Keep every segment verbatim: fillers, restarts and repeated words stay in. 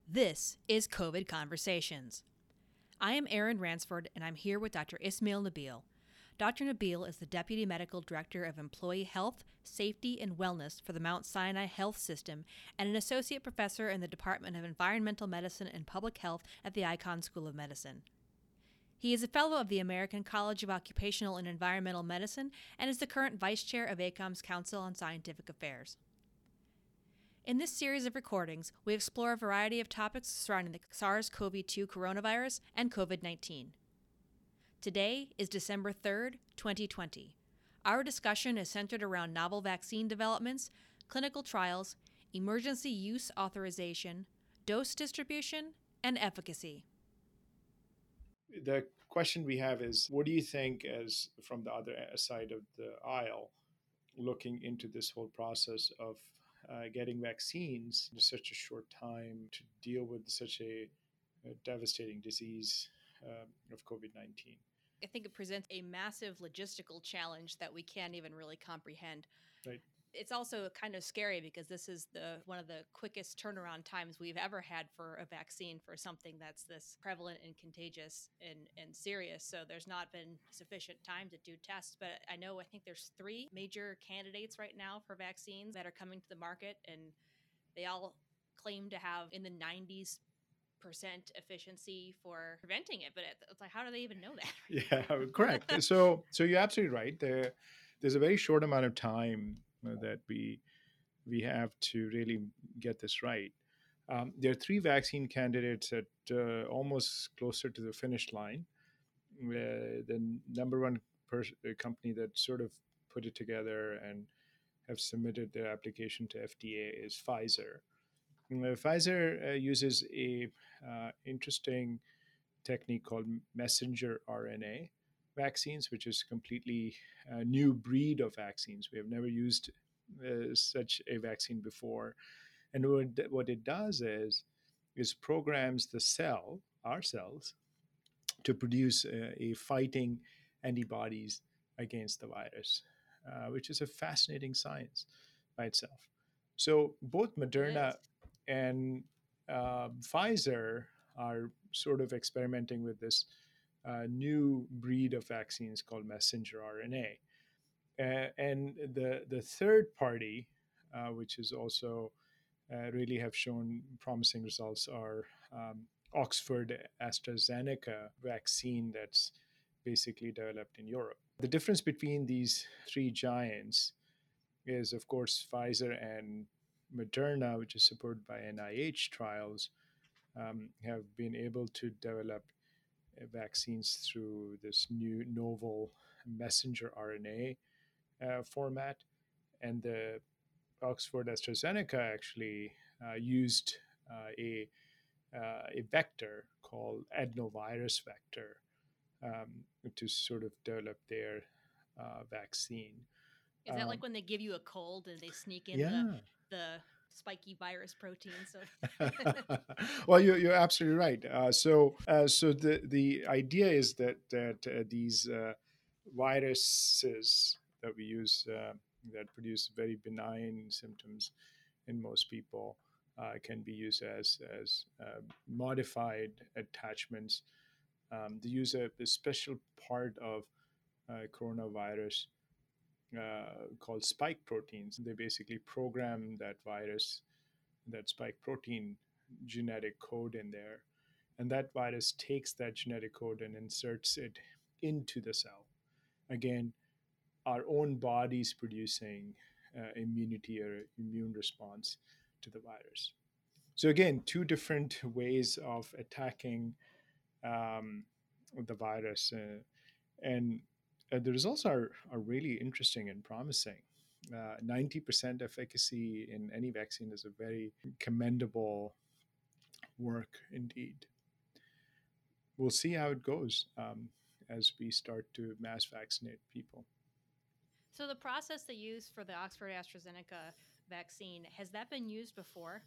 This is COVID Conversations. I am Erin Ransford, and I'm here with Doctor Ismail Nabil. Doctor Nabil is the Deputy Medical Director of Employee Health, Safety, and Wellness for the Mount Sinai Health System and an Associate Professor in the Department of Environmental Medicine and Public Health at the Icahn School of Medicine. He is a Fellow of the American College of Occupational and Environmental Medicine and is the current Vice Chair of A C O M's Council on Scientific Affairs. In this series of recordings, we explore a variety of topics surrounding the SARS-C o V two coronavirus and COVID nineteen. Today is December third, twenty twenty. Our discussion is centered around novel vaccine developments, clinical trials, emergency use authorization, dose distribution, and efficacy. The question we have is, what do you think, as from the other side of the aisle, looking into this whole process of uh, getting vaccines in such a short time to deal with such a, a devastating disease uh, of COVID nineteen? I think it presents a massive logistical challenge that we can't even really comprehend. Right. It's also kind of scary because this is the one of the quickest turnaround times we've ever had for a vaccine for something that's this prevalent and contagious and, and serious. So there's not been sufficient time to do tests. But I know I think there's three major candidates right now for vaccines that are coming to the market, and they all claim to have in the nineties percent efficiency for preventing it. But it's like, how do they even know that? Yeah, correct. so so you're absolutely right. There, there's a very short amount of time uh, that we we have to really get this right. Um, there are three vaccine candidates at uh, almost closer to the finish line. Uh, the number one pers- uh, company that sort of put it together and have submitted their application to F D A is Pfizer. Uh, Pfizer uh, uses a uh, interesting technique called messenger R N A vaccines, which is completely a new breed of vaccines. We have never used uh, such a vaccine before. And what, what it does is, is programs the cell, our cells, to produce uh, a fighting antibodies against the virus, uh, which is a fascinating science by itself. So both Moderna and uh, Pfizer are sort of experimenting with this uh, new breed of vaccines called messenger R N A. Uh, and the, the third party, uh, which is also uh, really have shown promising results, are um, Oxford AstraZeneca vaccine that's basically developed in Europe. The difference between these three giants is, of course, Pfizer and Moderna, which is supported by N I H trials, um, have been able to develop uh, vaccines through this new novel messenger R N A uh, format. And the Oxford AstraZeneca actually uh, used uh, a, uh, a vector called adenovirus vector um, to sort of develop their uh, vaccine. Is that um, like when they give you a cold and they sneak in yeah. the the spiky virus protein? So, well, you're, you're absolutely right. Uh, so, uh, so the the idea is that that uh, these uh, viruses that we use uh, that produce very benign symptoms in most people uh, can be used as as uh, modified attachments. Um, they use a, a special part of uh, coronavirus uh, called spike proteins. They basically program that virus, that spike protein genetic code in there. And that virus takes that genetic code and inserts it into the cell. Again, our own body's producing uh, immunity or immune response to the virus. So, again, two different ways of attacking um, the virus. Uh, and uh, the results are, are really interesting and promising. Uh, ninety percent efficacy in any vaccine is a very commendable work indeed. We'll see how it goes um, as we start to mass vaccinate people. So the process they use for the Oxford AstraZeneca vaccine, has that been used before?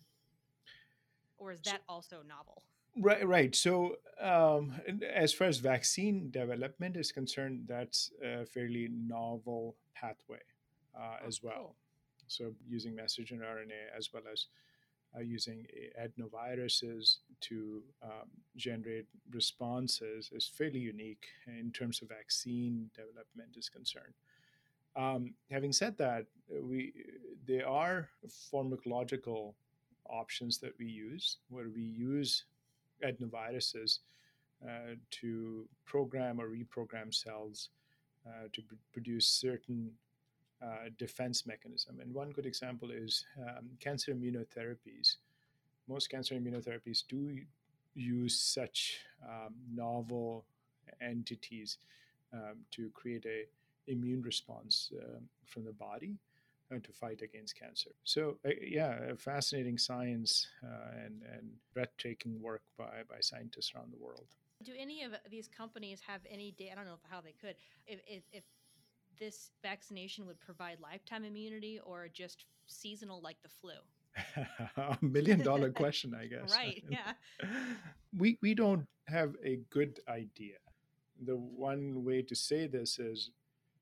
Or is that so, also novel? Right, right. So, um, as far as vaccine development is concerned, that's a fairly novel pathway uh, oh, as well. Cool. So, using messenger R N A as well as uh, using adenoviruses to um, generate responses is fairly unique in terms of vaccine development is concerned. Um, having said that, we there are pharmacological options that we use where we use adenoviruses uh, to program or reprogram cells uh, to pr- produce certain uh, defense mechanism. And one good example is um, cancer immunotherapies. Most cancer immunotherapies do use such um, novel entities um, to create a immune response um, from the body uh, to fight against cancer. So uh, yeah, fascinating science uh, and and breathtaking work by by scientists around the world. Do any of these companies have any data? I don't know how they could. If, if, if this vaccination would provide lifetime immunity or just seasonal like the flu? A million dollar question, I guess. Right. Yeah. we we don't have a good idea. The one way to say this is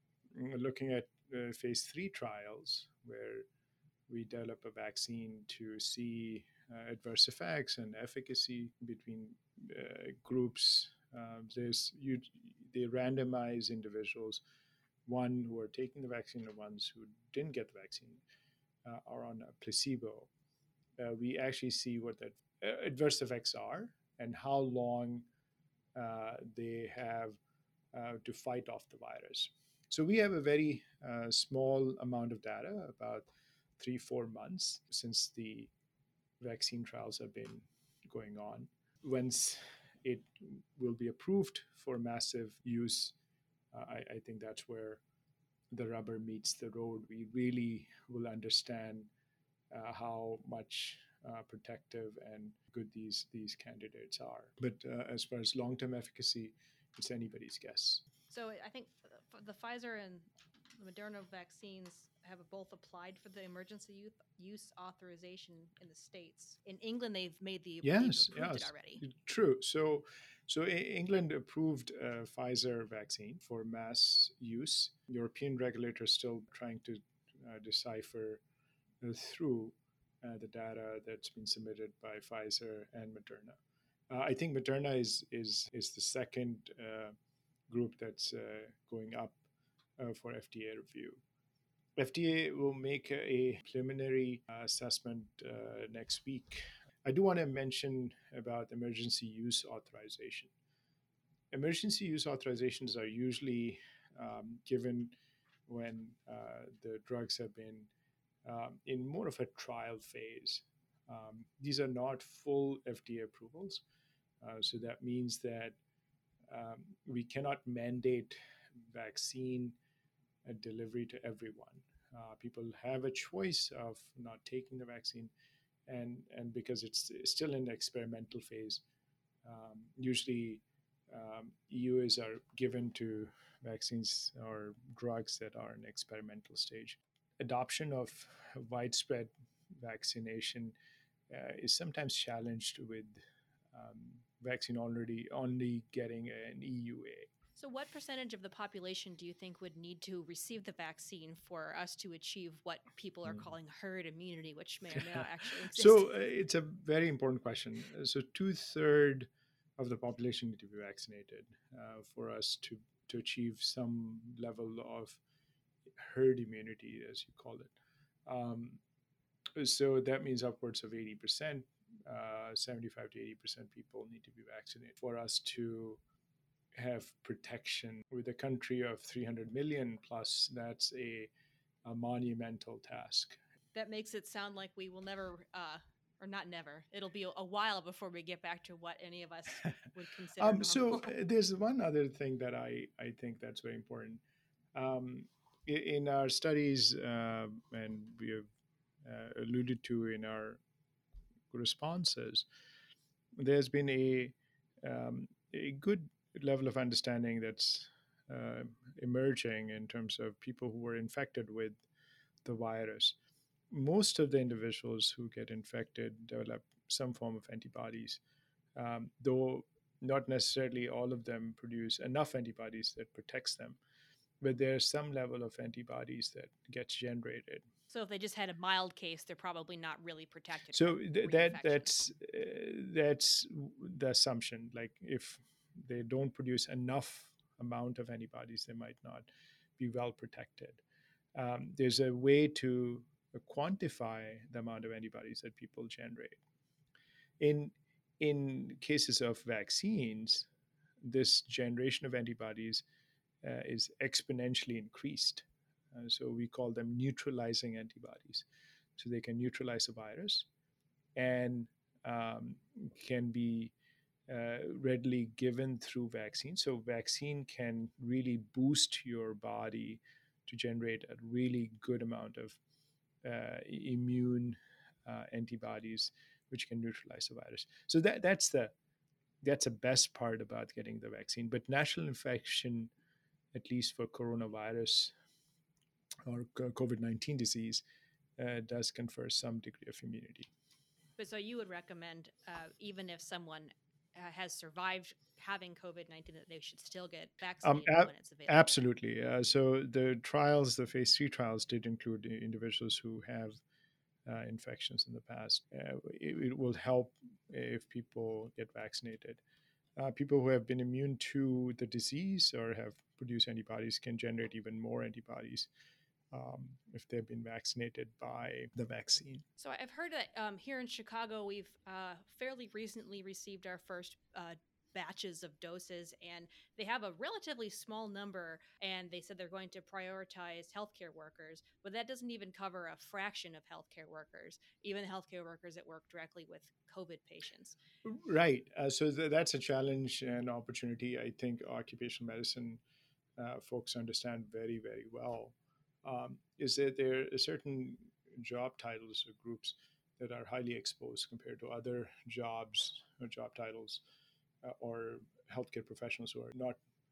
mm, looking at uh, phase three trials where we develop a vaccine to see uh, adverse effects and efficacy between uh, groups. Uh, there's you, they randomize individuals, one who are taking the vaccine and ones who didn't get the vaccine uh, are on a placebo. Uh, we actually see what the uh, adverse effects are and how long uh, they have uh, to fight off the virus. So we have a very uh, small amount of data, about three, four months since the vaccine trials have been going on. Once it will be approved for massive use, uh, I, I think that's where the rubber meets the road. We really will understand uh, how much uh, protective and good these these candidates are. But uh, as far as long term efficacy, it's anybody's guess. So I think the Pfizer and the Moderna vaccines have both applied for the emergency use, use authorization in the States. In England, they've made the Yes, they've approved yes, it already. true. So, so England approved a Pfizer vaccine for mass use. European regulators still trying to uh, decipher uh, through uh, the data that's been submitted by Pfizer and Moderna. Uh, I think Moderna is is is the second uh, group that's uh, going up uh, for F D A review. F D A will make a preliminary uh, assessment uh, next week. I do want to mention about emergency use authorization. Emergency use authorizations are usually um, given when uh, the drugs have been um, in more of a trial phase. Um, these are not full F D A approvals. Uh, so that means that um, we cannot mandate vaccine uh, delivery to everyone. Uh, people have a choice of not taking the vaccine, and and because it's still in the experimental phase, um, usually um, E U As are given to vaccines or drugs that are in experimental stage. Adoption of widespread vaccination uh, is sometimes challenged with um, vaccine already only getting an E U A. So, what percentage of the population do you think would need to receive the vaccine for us to achieve what people are Mm. calling herd immunity, which may or may not actually exist? So uh, it's a very important question. Uh, So two third of the population need to be vaccinated uh, for us to to achieve some level of herd immunity, as you call it. Um, so that means upwards of eighty percent, uh, seventy-five to eighty percent people need to be vaccinated for us to have protection. With a country of three hundred million plus, that's a, a monumental task. That makes it sound like we will never, uh, or not never, it'll be a while before we get back to what any of us would consider um, normal. so uh, there's one other thing that I, I think that's very important. Um, in, in our studies, uh, and we have uh, alluded to in our responses, there's been a, um, a good level of understanding that's uh, emerging in terms of people who were infected with the virus. Most of the individuals who get infected develop some form of antibodies, um, though not necessarily all of them produce enough antibodies that protects them. But there's some level of antibodies that gets generated. So if they just had a mild case, they're probably not really protected So from th- that reinfection. that's uh, that's the assumption. Like if they don't produce enough amount of antibodies, they might not be well protected. Um, there's a way to quantify the amount of antibodies that people generate. In in cases of vaccines, this generation of antibodies uh, is exponentially increased. Uh, so we call them neutralizing antibodies. So they can neutralize a virus and um, can be uh, readily given through vaccine. So vaccine can really boost your body to generate a really good amount of uh, immune uh, antibodies, which can neutralize the virus. So that that's the that's the best part about getting the vaccine. But natural infection, at least for coronavirus or COVID nineteen disease, uh, does confer some degree of immunity. But so you would recommend, uh, even if someone uh, has survived having COVID nineteen, that they should still get Um, vaccinated ab- when it's available? Absolutely. Uh, so the trials, the phase three trials, did include individuals who have uh, infections in the past. Uh, it, it will help if people get vaccinated. Uh, people who have been immune to the disease or have produced antibodies can generate even more antibodies um, if they've been vaccinated by the vaccine. So I've heard that um, here in Chicago, we've uh, fairly recently received our first uh, batches of doses, and they have a relatively small number. And they said they're going to prioritize healthcare workers, but that doesn't even cover a fraction of healthcare workers, even the healthcare workers that work directly with COVID patients. Right. Uh, so th- that's a challenge and opportunity. I think occupational medicine uh, folks understand very, very well. Um, is that there are certain job titles or groups that are highly exposed compared to other jobs or job titles uh, or healthcare professionals who are not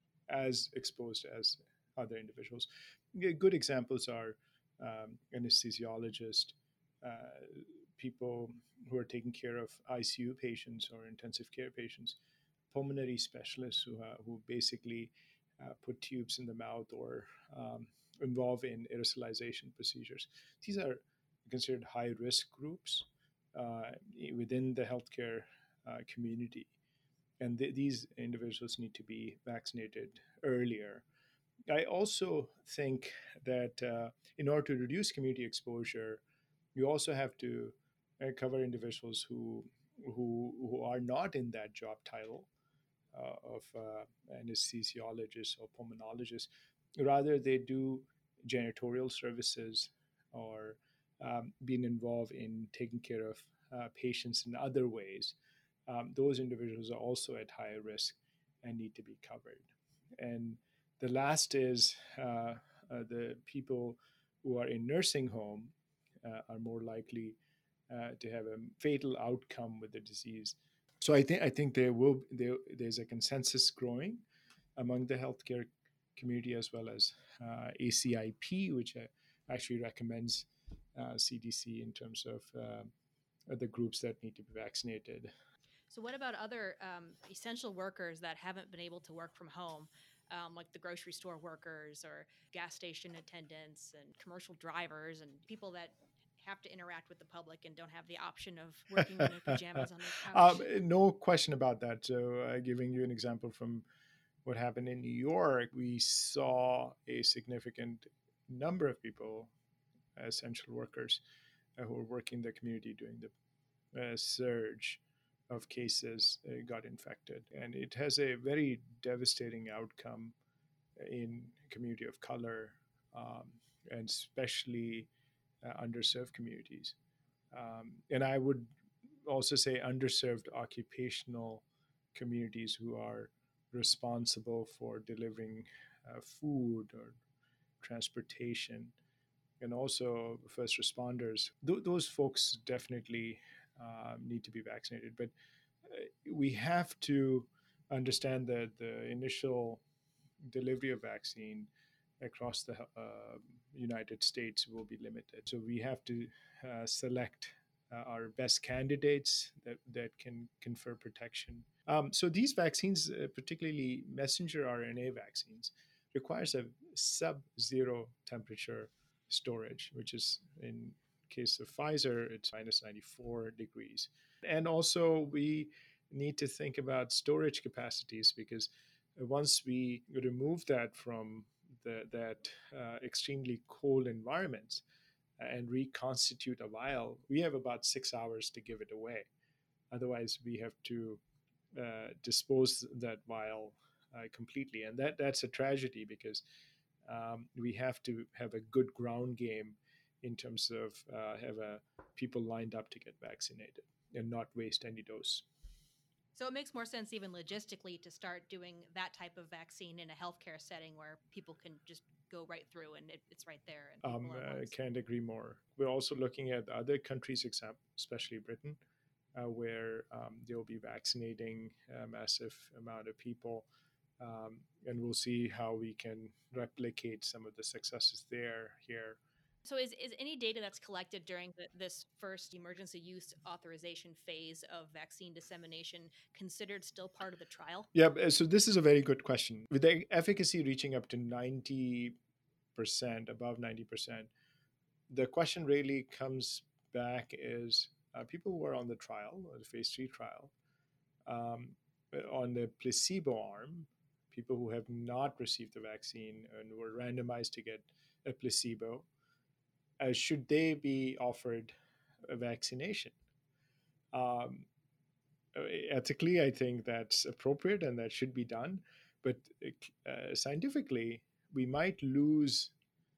as exposed as other individuals. Good examples are um, anesthesiologists, uh, people who are taking care of I C U patients or intensive care patients, pulmonary specialists who, uh, who basically uh, put tubes in the mouth or um, involve in aerosolization procedures. These are considered high risk groups uh, within the healthcare uh, community, and th- these individuals need to be vaccinated earlier. I also think that uh, in order to reduce community exposure, you also have to uh, cover individuals who who who are not in that job title uh, of uh, anesthesiologists or pulmonologists. Rather, they do janitorial services or um, being involved in taking care of uh, patients in other ways. Um, those individuals are also at higher risk and need to be covered. And the last is uh, uh, the people who are in nursing home uh, are more likely uh, to have a fatal outcome with the disease. So I think I think there will there, there's a consensus growing among the healthcare community as well as uh, A C I P, which uh, actually recommends uh, C D C in terms of uh, the groups that need to be vaccinated. So, what about other um, essential workers that haven't been able to work from home, um, like the grocery store workers or gas station attendants and commercial drivers and people that have to interact with the public and don't have the option of working in their pajamas on their um, couch? no question about that. So, uh, giving you an example from what happened in New York, we saw a significant number of people, essential workers, uh, who were working in the community during the uh, surge of cases uh, got infected. And it has a very devastating outcome in community of color, um, and especially uh, underserved communities. Um, and I would also say underserved occupational communities who are responsible for delivering uh, food or transportation, and also first responders. Th- those folks definitely uh, need to be vaccinated. But uh, we have to understand that the initial delivery of vaccine across the uh, United States will be limited. So we have to uh, select uh, our best candidates that, that can confer protection. Um, so these vaccines, uh, particularly messenger R N A vaccines, requires a sub-zero temperature storage, which is in case of Pfizer, it's minus ninety-four degrees. And also, we need to think about storage capacities because once we remove that from the, that uh, extremely cold environments and reconstitute a vial, we have about six hours to give it away. Otherwise, we have to uh, dispose that vial uh, completely, and that that's a tragedy because um, we have to have a good ground game in terms of uh, have a, people lined up to get vaccinated and not waste any dose. So it makes more sense even logistically to start doing that type of vaccine in a healthcare setting where people can just go right through and it, it's right there. And Um, people at uh, once. can't agree more. We're also looking at other countries, example, especially Britain, uh, where um, they'll be vaccinating a massive amount of people. Um, and we'll see how we can replicate some of the successes there here. So is, is any data that's collected during the, this first emergency use authorization phase of vaccine dissemination considered still part of the trial? Yeah, b- so this is a very good question. With the efficacy reaching up to ninety percent, above ninety percent, the question really comes back is uh, people who are on the trial, or the phase three trial, um, on the placebo arm, people who have not received the vaccine and were randomized to get a placebo, uh, should they be offered a vaccination? Um, Ethically, I think that's appropriate and that should be done. But uh, scientifically, we might lose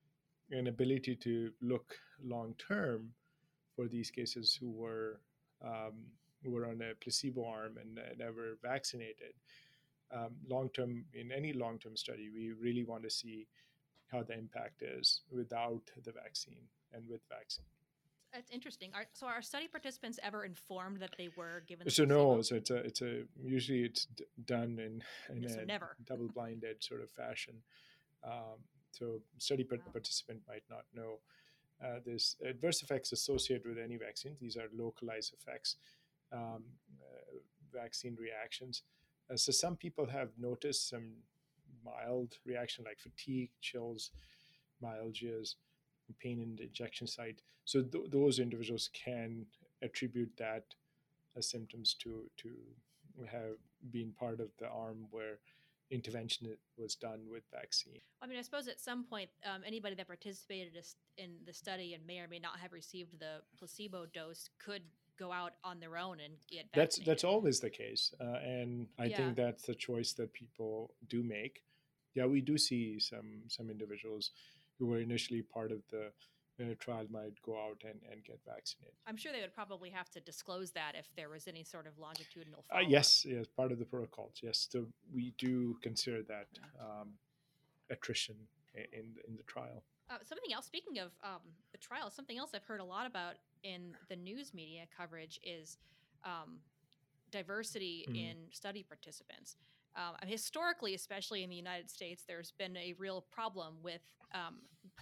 an ability to look long term for these cases who were um, who were on a placebo arm and uh, never vaccinated. Um, long term, in any long term study, we really want to see how the impact is without the vaccine and with vaccine. That's interesting. Are, so are study participants ever informed that they were given the So placebo? no, so it's a it's a usually it's d- done in in So a never. double blinded sort of fashion. Um, so study par- Wow. participant might not know. Uh, there's adverse effects associated with any vaccine. These are localized effects, um, uh, vaccine reactions. Uh, so some people have noticed some mild reaction like fatigue, chills, myalgias, pain in the injection site. So th- those individuals can attribute that as symptoms to to have been part of the arm where intervention was done with vaccine. I mean, I suppose at some point, um, anybody that participated in the study and may or may not have received the placebo dose could go out on their own and get vaccinated. That's that's always the case, uh, and I Yeah. think that's the choice that people do make. Yeah, we do see some some individuals who were initially part of the uh, trial might go out and, and get vaccinated. I'm sure they would probably have to disclose that if there was any sort of longitudinal Uh, follow-up. yes, yes, part of the protocols. Yes, so we do consider that um, attrition in in the trial. Uh, something else, speaking of um, the trial, something else I've heard a lot about in the news media coverage is um, diversity Mhm. in study participants. Um, historically, especially in the United States, there's been a real problem with um,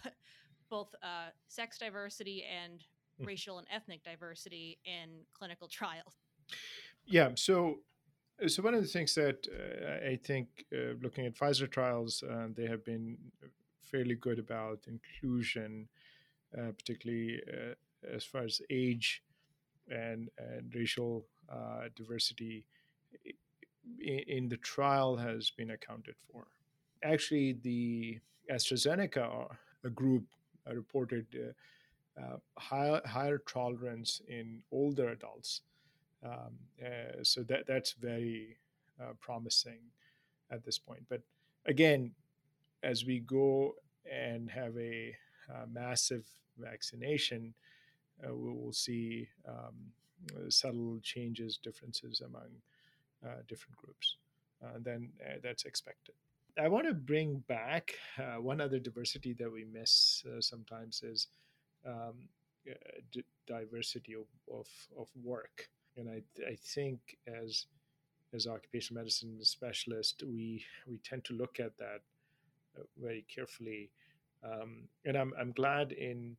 both uh, sex diversity and Mhm. racial and ethnic diversity in clinical trials. Yeah, so so one of the things that uh, I think, uh, looking at Pfizer trials, uh, they have been fairly good about inclusion, uh, particularly uh, as far as age and, and racial uh, diversity in, in the trial has been accounted for. Actually, the AstraZeneca a group uh, reported uh, uh, higher, higher tolerance in older adults. Um, uh, so that that's very uh, promising at this point. But again, as we go and have a, uh massive vaccination, uh, we will see um, uh, subtle changes, differences among uh, different groups. Uh, then uh, that's expected. I want to bring back uh, one other diversity that we miss uh, sometimes is um, uh, d- diversity of, of, of work. And I, I think as as occupational medicine specialists, we we tend to look at that uh, very carefully. Um, and I'm I'm glad in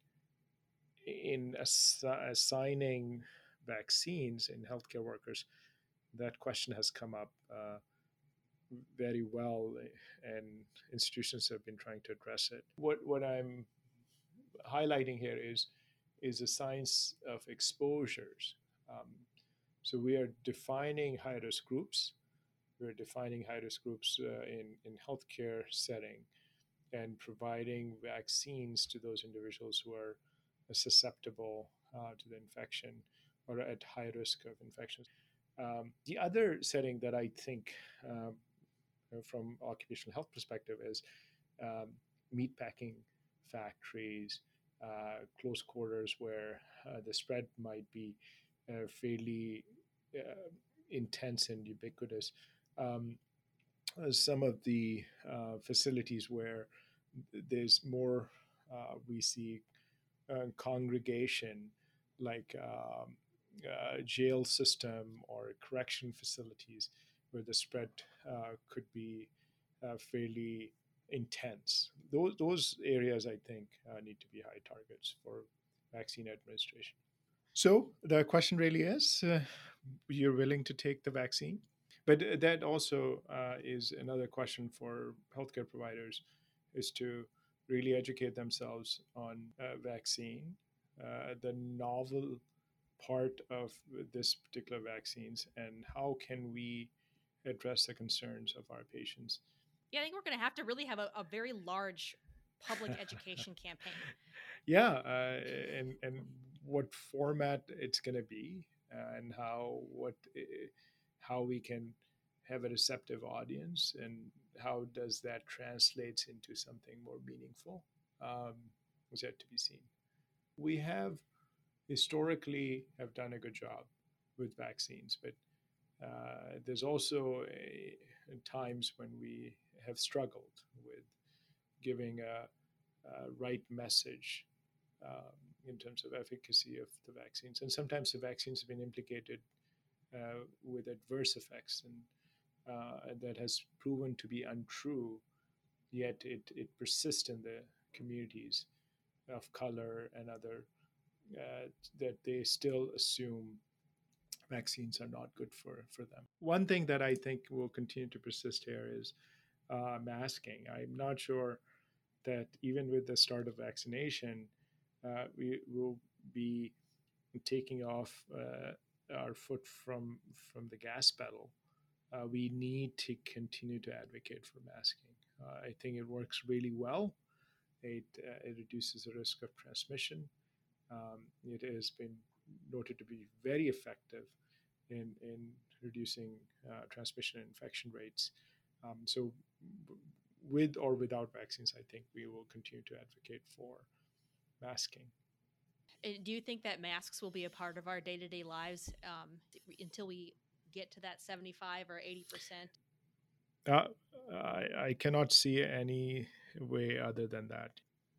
in ass- assigning vaccines in healthcare workers, that question has come up uh, very well, and institutions have been trying to address it. What what I'm highlighting here is is the science of exposures. Um, so we are defining high risk groups. We're defining high risk groups uh, in in healthcare setting and providing vaccines to those individuals who are susceptible uh, to the infection or at high risk of infections. Um, the other setting that I think, um, from occupational health perspective, is um, meat packing factories, uh, close quarters where uh, the spread might be uh, fairly uh, intense and ubiquitous. Um, uh, some of the uh, facilities where there's more, uh, we see uh, congregation, like um, uh, jail system or correction facilities, where the spread uh, could be uh, fairly intense. Those those areas, I think, uh, need to be high targets for vaccine administration. So the question really is, uh, you're willing to take the vaccine? But that also uh, is another question for healthcare providers, is to really educate themselves on uh, vaccine, uh, the novel part of this particular vaccines, and how can we address the concerns of our patients. Yeah, I think we're going to have to really have a, a very large public education campaign. Yeah, uh, and and what format it's going to be, uh, and how what uh, how we can have a receptive audience, and how does that translates into something more meaningful, um, is yet to be seen. We have historically have done a good job with vaccines, but uh, there's also a, times when we have struggled with giving a, a right message um, in terms of efficacy of the vaccines. And sometimes the vaccines have been implicated uh, with adverse effects, and uh, that has proven to be untrue, yet it, it persists in the communities of color and other, uh, that they still assume vaccines are not good for, for them. One thing that I think will continue to persist here is uh, masking. I'm not sure that even with the start of vaccination, uh, we will be taking off uh, our foot from from the gas pedal. Uh, we need to continue to advocate for masking. Uh, I think it works really well. It uh, it reduces the risk of transmission. Um, it has been noted to be very effective in in reducing uh, transmission and infection rates. Um, so, with or without vaccines, I think we will continue to advocate for masking. Do you think that masks will be a part of our day-to-day lives um, until we get to that seventy-five or eighty percent? Uh, I, I cannot see any way other than that.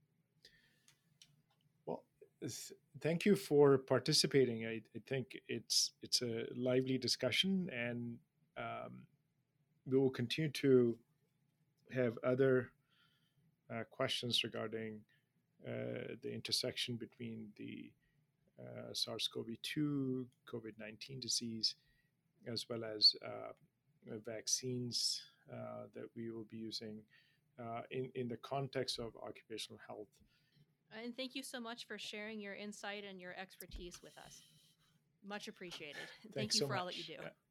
Well, th- thank you for participating. I, I think it's it's a lively discussion, and um, we will continue to have other uh, questions regarding uh, the intersection between the uh, SARS-C o V two, COVID nineteen disease, as well as uh, vaccines uh, that we will be using uh, in, in the context of occupational health. And thank you so much for sharing your insight and your expertise with us. Much appreciated. Thank Thanks you so for all that you much. do. Uh,